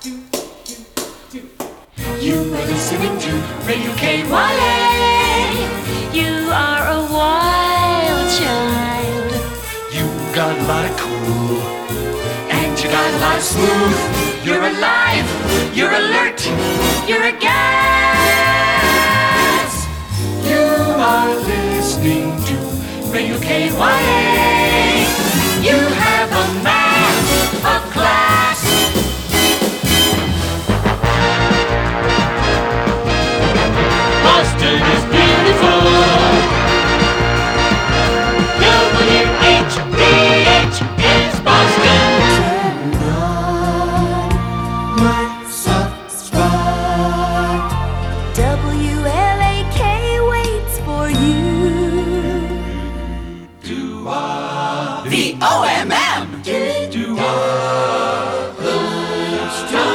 You are listening to Radio KYA. You are a wild child. You got a lot of cool, And you got a lot of smooth. You're alive, you're alert, you're a gas. you are listening to Radio KYA. You have a mass of class. Boston is beautiful. WHBH is Boston. Turn on my soft spot. WLAK waits for you. The OMM. Do I